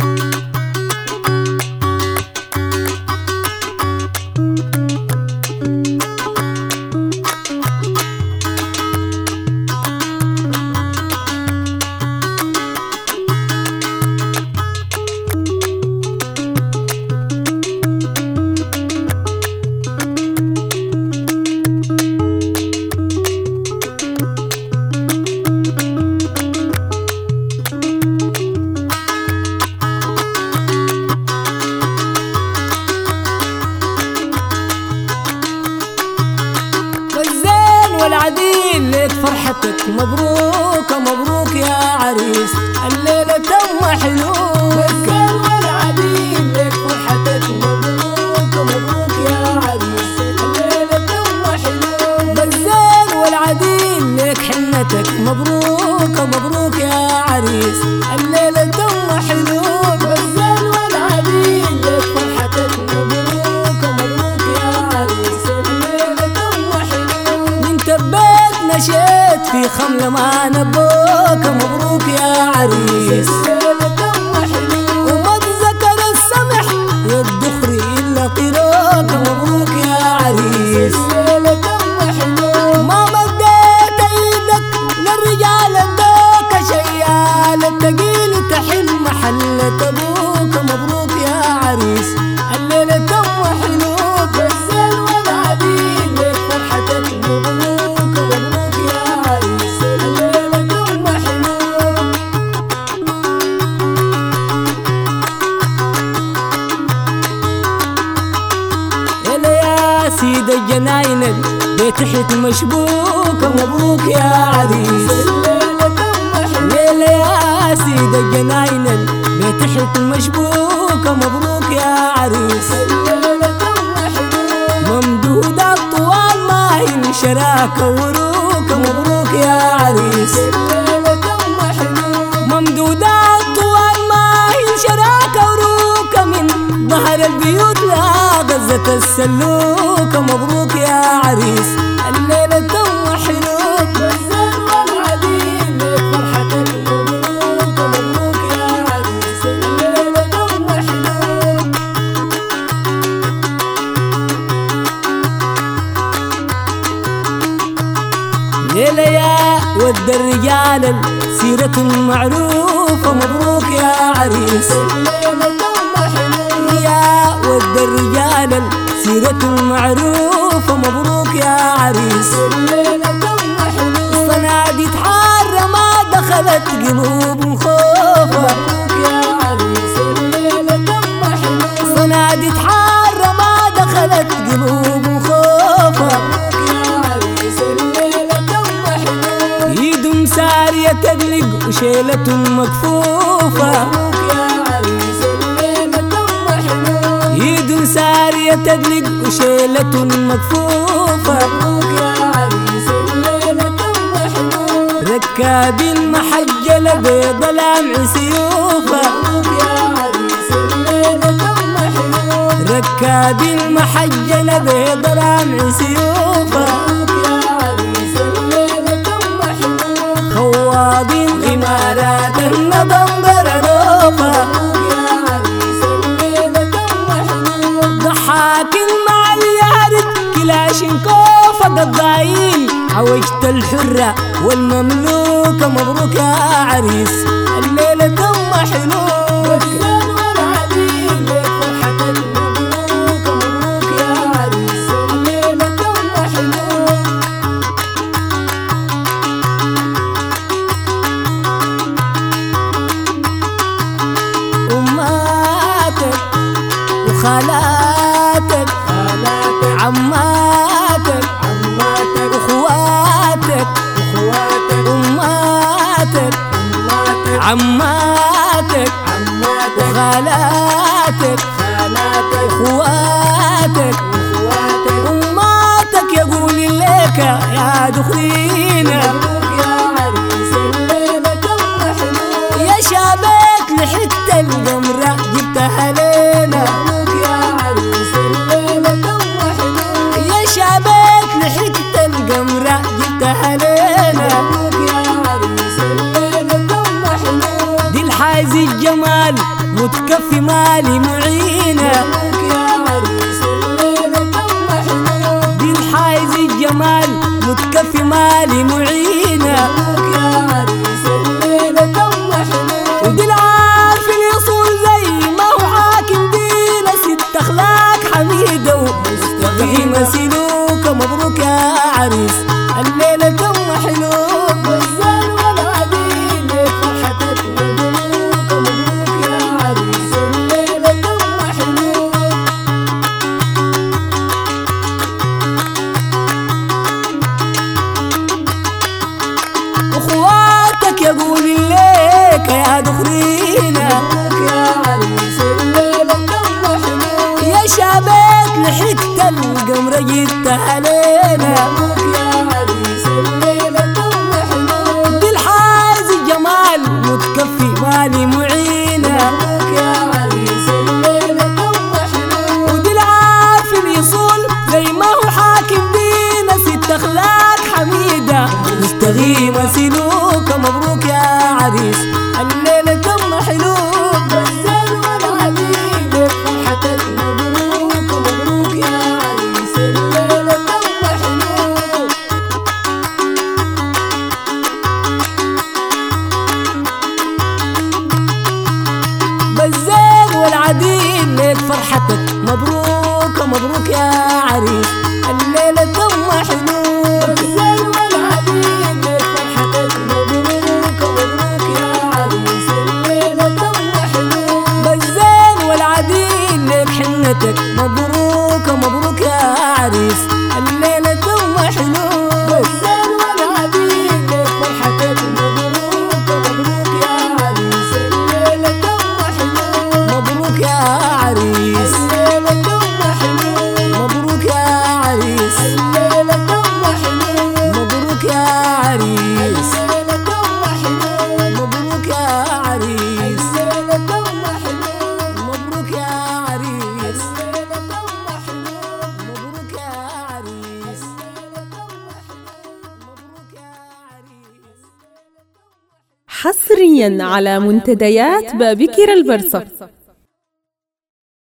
والعديل لك فرحتك مبروك مبروك يا عريس، الليلة تم حلوك. والعديل لك فرحتك مبروك مبروك يا عريس، الليلة تم حلوك. بالزين والعديل لك حنتك مبروك مبروك يا عريس، الليلة تم حلوك. بالزين والعديل لك فرحتك مبروك مبروك يا عريس، الليلة تم حلوك. من تبيت نشيت في خملة ما نبوك مبروك يا عريس، الليلة تم حلوك. وما تذكر السمح يا الدخري إلا طيروك مبروك يا عريس، الليلة تم حلوك. ما مديت ايدك للرجال ادوك شيال التقيل تحل محلة ابوك مبروك يا عريس، الليلة تم حلوك. بالزين والعديل لك فرحتك مبروك مبروك يا عريس، الليلة تم حلوك. يلا يا سيد الجناين بتحت مشبوكة مبروك يا عريس، الليلة تم حلوك. يلا يا سيد الجناين بتحت مشبوكة مبروك يا عريس، الليلة تم حلوك. ممدودة الطوال ما ينشراك وروك مبروك يا عريس، الليلة تم حلوك. ممدودة الطوال ما ينشراك وروك من ظهر البيوت لا غزة السلوك مبروك يا عريس، الليلة تم حلوك. بالزين والعديل لك فرحتك مبروك مبروك يا عريس، الليلة تم حلوك. ليلة يا ود الرجال سيرة معروفة مبروك يا عريس، الليلة تم حلوك. يا ود الرجال سيرة معروفة مبروك يا عريس، الليلة تم حلوك. صناديد حارة ما دخلت قلوب خوفة مبروك يا عريس، الليلة تم حلوك. صناديد حارة ما دخلت قلوب خوفة مبروك يا عريس، الليلة تم حلوك. ايدهم سارية تقلق وشيلة مكفوفة مبروك يا عريس، الليلة تم حلوك. ايدهم سارية تقلق وشيلة مكفوفة مبروك يا عريس، الليلة تم حلوك. ركابين محجلة بيض لامع سيوفة مبروك يا عريس، الليلة تم حلوك. ركابين محجلة بيض لامع سيوفة مبروك يا عريس، الليلة تم حلوك. خوابين غمارات النظم برروفة مبروك يا عريس، الليلة تم حلوك. ضحاكين مع اليارد كلاشنكوفة قضايين عوجت الحرة والمملوكة مبروك يا عريس، الليلة تم حلوك. بالزين والعديل لك فرحتك مبروك مبروك يا عريس، الليلة تم حلوك. أماتك وخالاتك عماتك أخواتك أماتك عماتك وخالاتك أخواتك أماتك يقول لك يا دخلينا مبروك يا عريس، الليلة تم حلوك. يا شابك لحتة القمرة جبتها لينا مبروك يا عريس، الليلة تم حلوك. يا شابك لحتة القمرة جبتها لينا مبروك يا عريس، الليلة تم حلوك. دي الحازي الجمال متكفي مالي معينة. مبروك يا عريس الليلة تم حلول. دي الحايز الجمال متكفي مالي معينة. مبروك يا عريس الليلة تم حلول. ودي العارف اليصول زي ما هو حاكم دينا ست أخلاق حميدة ومستقيمة سلوكة. مبروك يا عريس الليلة تم حلول. والزان والعديد فرحتك مبروك. مبروك يا عريس الليلة تم حلول. اخواتك يقول ليك يا دخرينا. مبروك يا عريس الليلة تم حلول. يا شابك لحقت القمر جيت علينا. مبروك يا عريس الليلة تم حلول. دي الحاز الجمال متكفي مالي معينة. مبروك يا عريس الليلة تم حلول. ودي العارف اليصول زي ما هو حاكم دينا ست أخلاق حميدة مستقيمة سلوكة. مبروك يا عريس الليلة تم حلول. والزان والعديد فرحتك مبروك. مبروك يا عريس الليلة تم حلول. بالزين والعديل ليك فرحتك مبروك. مبروك يا عريس الليلة تم حلول. والزان والعديد فرحتك مبروك. مبروك يا عريس الليلة تم حلول. بالزين والعديل ليك حنتك مبروك. مبروك يا عريس الليلة تم حلول. والزان والعديد فرحتك مبروك. مبروك يا عريس الليلة تم حلول. مبروك يا عريس. الليلة تم حلول. مبروك يا عريس. الليلة تم حلول. مبروك يا عريس. الليلة تم حلول. مبروك يا عريس. الليلة تم حلول. مبروك يا عريس. الليلة تم حلول. مبروك يا عريس. مبروك يا عريس. حصريا على منتديات بابكر البرصة.